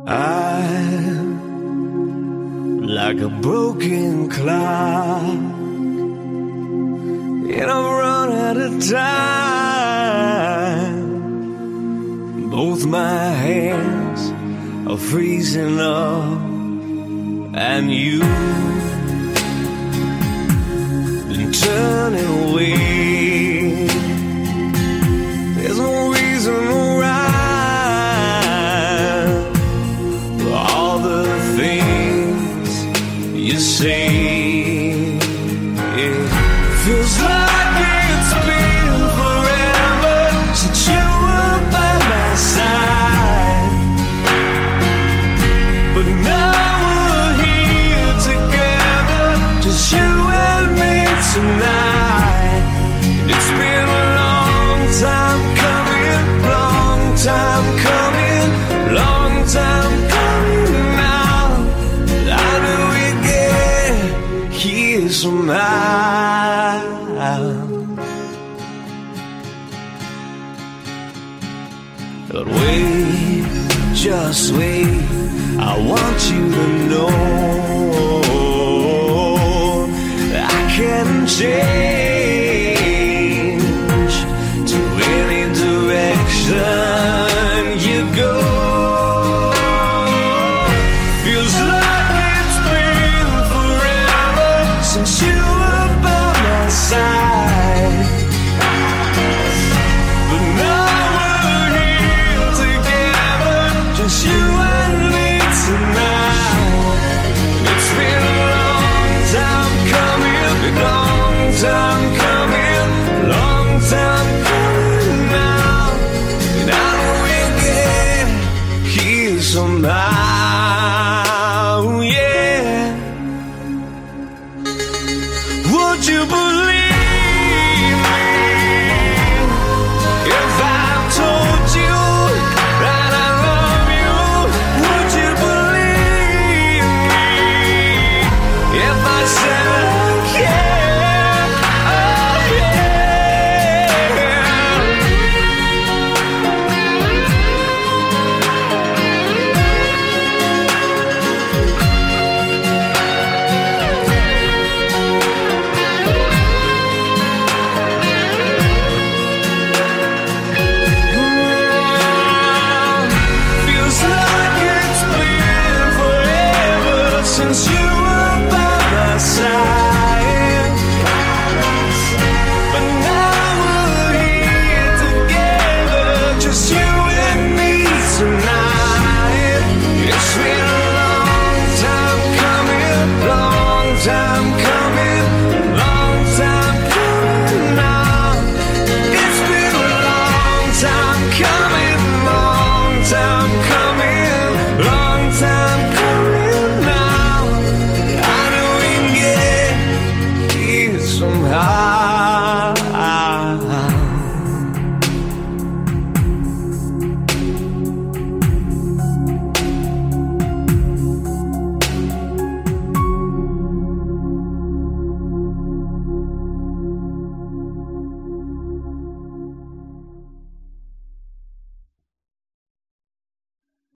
I'm like a broken clock, and I've run out of time. Both my hands are freezing up, and you've been turning away. There's no reason or rhyme for all the things you say. It feels like it's been forever since you were by my side, but now we're here together, just you and me tonight. It's been a long time coming, long time coming, long time coming now. I knew we'd get here somehow. But wait, just wait, I want you to know I can change.